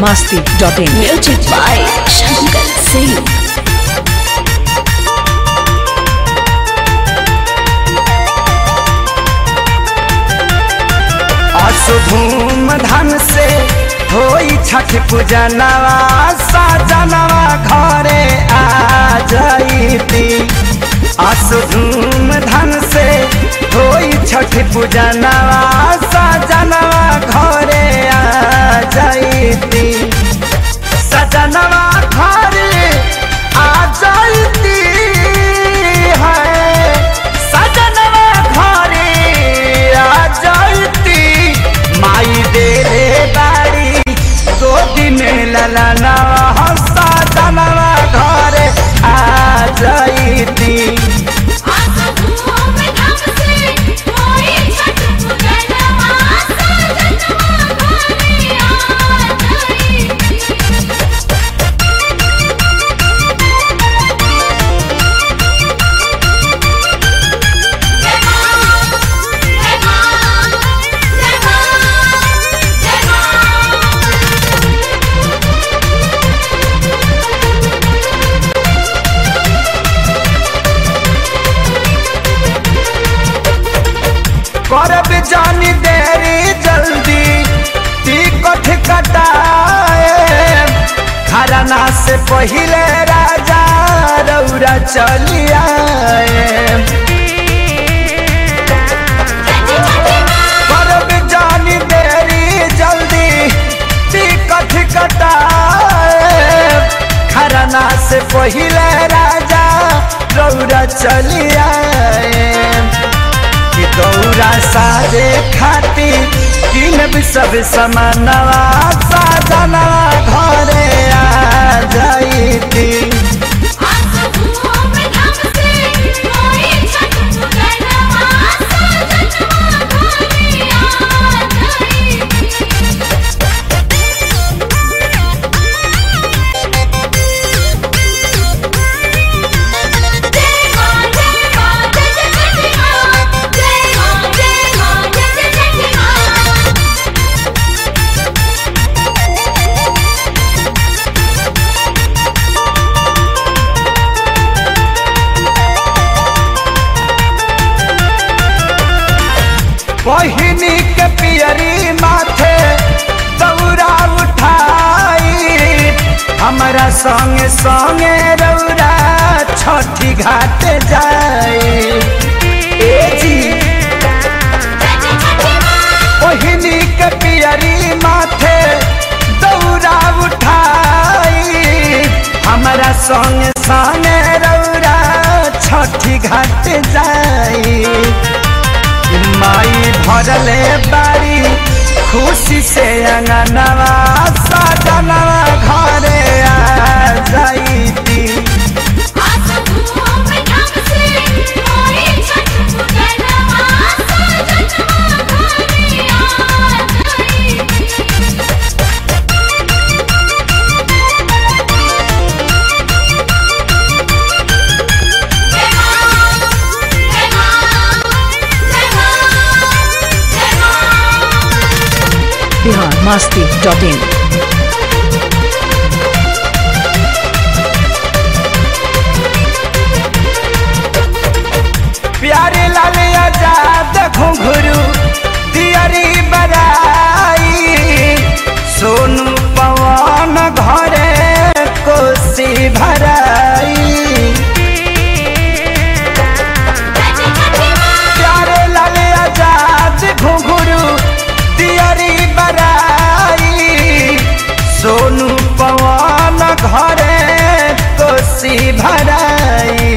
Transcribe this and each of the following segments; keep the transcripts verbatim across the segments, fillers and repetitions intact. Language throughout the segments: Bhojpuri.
masti dot in. Music by Shankar Singh. आसु धूम धाम से होई छठ पूजनवा साजनवा घरे आ जाईती। आसु धूम धाम से होई छठ पूजनवा साजनवा घरे आ जाईती। सजनवा घरे आ जाईती है, सजनवा घरे आ जाईती। माई दे रे बाड़ी गोदी में ललना साजनवा घरे आ जाईती। करब जानी देरी जल्दी टिकट कटाए, खरना से पहिले राजा रौरा चली आए। करब जानी देरी जल्दी टिकट कटाए, खरना से पहिले राजा रौरा चली आए। गौरा सारे खाती किनब सब समानवा साजनवा घरे आ जाईती। बहिनी के पियरी माथे दौरा उठाई, हमारा संगे संगे रौरा छठी घाट जाई। ए जी बहिनी के पियरी माथे दौरा उठाई, हमारा संगे संगे रौरा छठी घाट जाई। माई भरले बारी खुशी से अंगनवा साजनवा घरे आ जाईती। Bihar masti dot in. प्यारे लाल आजाद घुंघरू दियरी बराई, सोनू पवन घरे कोसी भराई। प्यारे लाल आजाद घुंघरू दियरी बराई, सोनू पवन घरे कोसी भराई।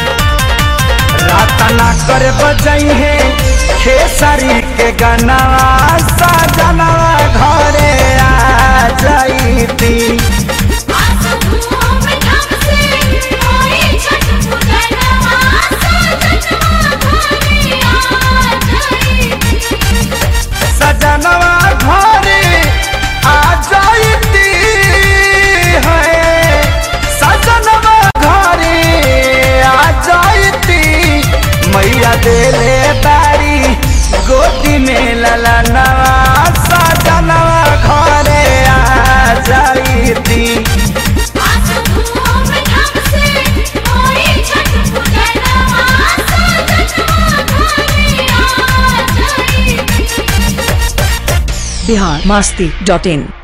रातना कर बजई है खेसारी के गनवा साजनवा घरे आ जाईती। सजनवा घरे आ जाईती है, सजनवा घरे आ जाईती। मैया देले बारी गोदी में ललनवा साजनवा घरे आ जा। बिहार मस्ती डॉट इन।